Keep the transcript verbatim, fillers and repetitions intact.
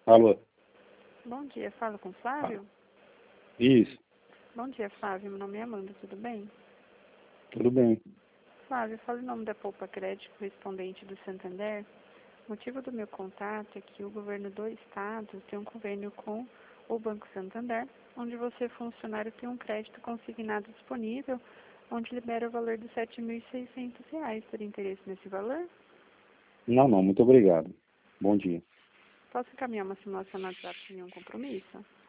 Alô? Bom dia, falo com o Flávio? Ah, isso, Bom dia, Flávio. Meu nome é Amanda, tudo bem? tudo bem. Flávio, falo em nome da Poupa Crédito, correspondente do Santander. O motivo do meu contato é que o governo do estado tem um convênio com o Banco Santander, onde você, funcionário, tem um crédito consignado disponível, onde libera o valor de sete mil e seiscentos reais. Teria interesse nesse valor? Não, não, muito obrigado. Bom dia. Posso encaminhar uma simulação no WhatsApp sem nenhum compromisso?